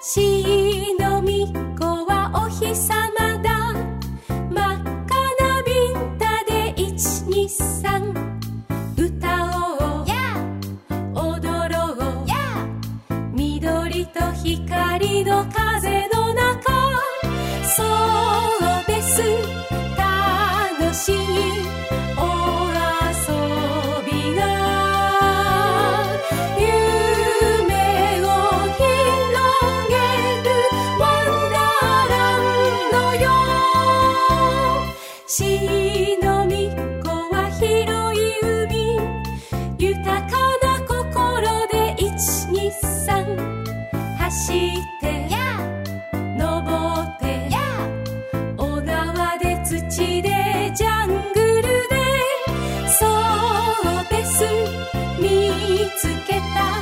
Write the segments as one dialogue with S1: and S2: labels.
S1: しのみっこはお日さまだ。真っ赤なビンタで123歌おう、踊ろう、緑と光の風の中。そうです、楽しいお遊びが夢を広げるワンダーランドよ。しのみっこは広い海、豊かな心で123走って登って小川で土でジャングルで。そうです、見つけた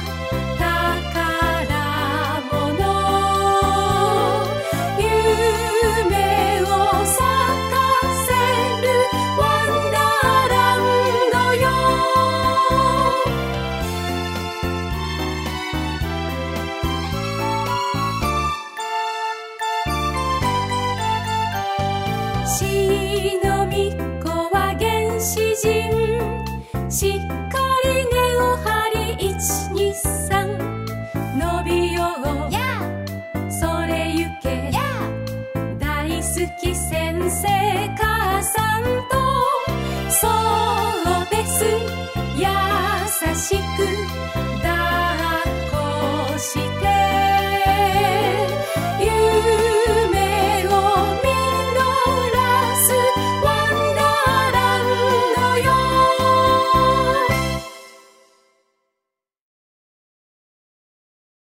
S1: 宝物、夢を咲かせるワンダーランドよ。しのみっこは原始人、しっか